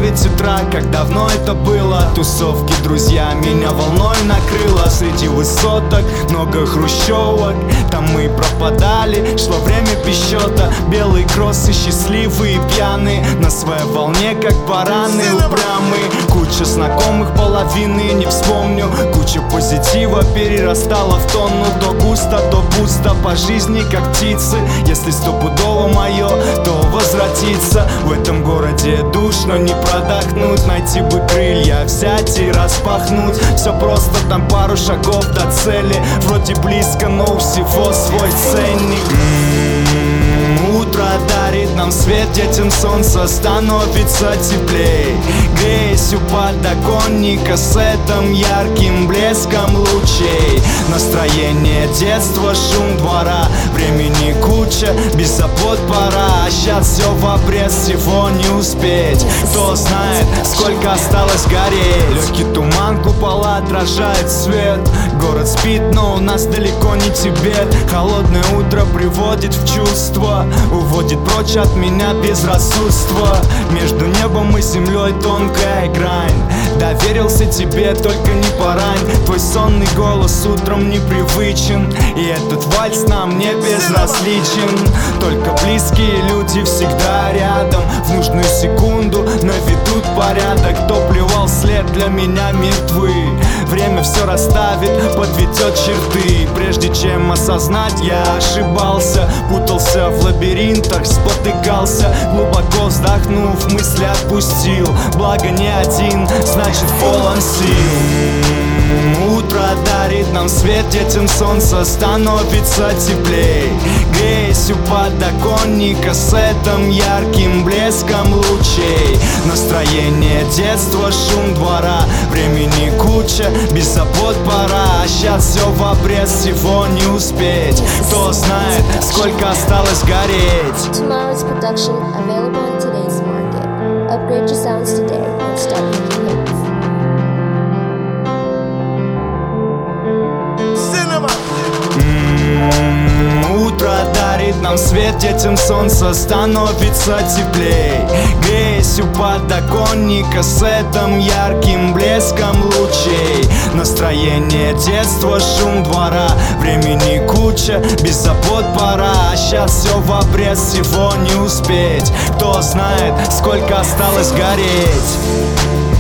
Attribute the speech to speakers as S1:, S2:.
S1: 9 утра, как давно это было. Тусовки, друзья, меня волной накрыло. Среди высоток много хрущевок, там мы пропадали, шло время пищета. Белые кроссы, счастливые, пьяные, на своей волне, как бараны упрямые. Куча знакомых, половины не вспомню. Куча позитива перерастала в тонну. То густо, то пусто, по жизни как птицы. Если стопудово мое, то возвратиться. В этом городе душно, не продохнуть. Найти бы крылья, взять и распахнуть. Все просто, там пару шагов до цели. Вроде близко, но у всего свой ценник. Утро дарит нам свет, детям солнце становится теплей. Греюсь у подоконника с этим ярким блеском лучей. Настроение детства, шум двора, времени куча, без забот пора. А сейчас все в обрез, всего не успеть. Кто знает, сколько осталось гореть. Легкий туман, купола отражает свет. Город спит, но у нас далеко не Тибет. Холодное утро приводит в чувство, уводит прочь от меня безрассудство. Между небом и землей тонкая грань. Доверился тебе, только не порань. Твой сонный голос утром непривычен, и этот вальс нам не безразличен. Только близкие люди всегда рядом, в нужную секунду наведут порядок. Кто плевал след, для меня мертвы. Время все расставит, подведет черты. Прежде чем осознать, я ошибался, путался в лабиринтах, спотыкался. Глубоко вздохнув, мысли отпустил. Благо не один, значит полон сил. Утро дарит нам свет, детям солнце становится теплей. Греюсь у подоконника с этим ярким блеском лучей. Настроение детства, шум двора, времени куча, без забот пора. А сейчас все в обрез, всего не успеть. Кто знает, сколько осталось гореть.
S2: Tomorrow's production available in today's market. Upgrade your sounds today and start making hits.
S1: Утро дарит нам свет, детям солнце становится теплей. Греюсь у подоконника с этим ярким блеском лучей. Настроение детства, шум двора, времени куча, без забот пора. А сейчас все в обрез, всего не успеть. Кто знает, сколько осталось гореть.